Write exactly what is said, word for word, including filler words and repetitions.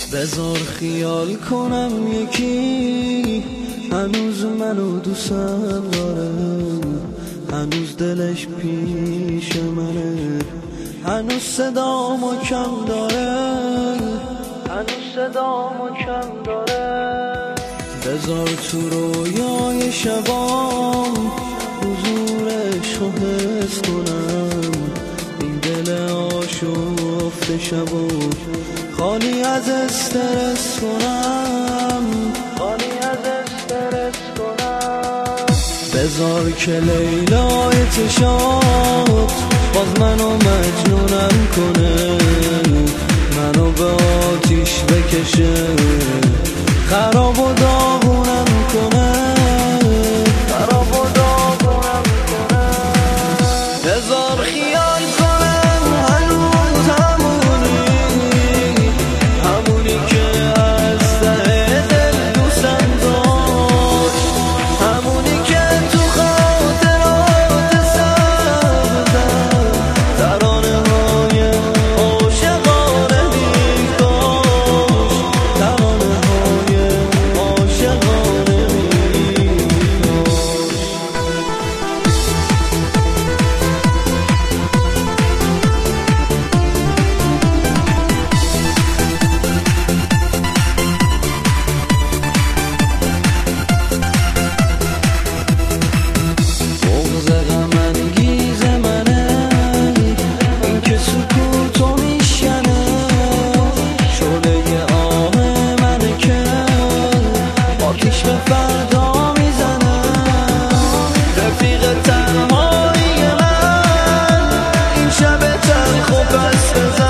بذار خیال کنم یکی هنوز منو دوستم داره، هنوز دلش پیش منه، هنوز صدامو کم داره، هنوز صدامو کم داره. بذار تو رویای شبام حضورشو حس کنم، این دل آشفته شبو خالی از استرس کنم، خالی از استرس کنم. بذار که لیلای چشات باز منو مجنونم کنه، منو به آتیش بکشه، خراب و داغونم کنه، خراب و داغونم کنه. بذار خیال کنم هنوز همونی، همونی که از ته دل دوستم داشت، همونی که تو خاطرات سبزم ترانه های عاشقانه میکاش، ترانه های عاشقانه میکاش. بغض غم انگیز منه این که سکوتو میشنه، شعله آه منه که آتیش به فردا میزنه. رفیق تنهایی من این شب تلخ و پس بزن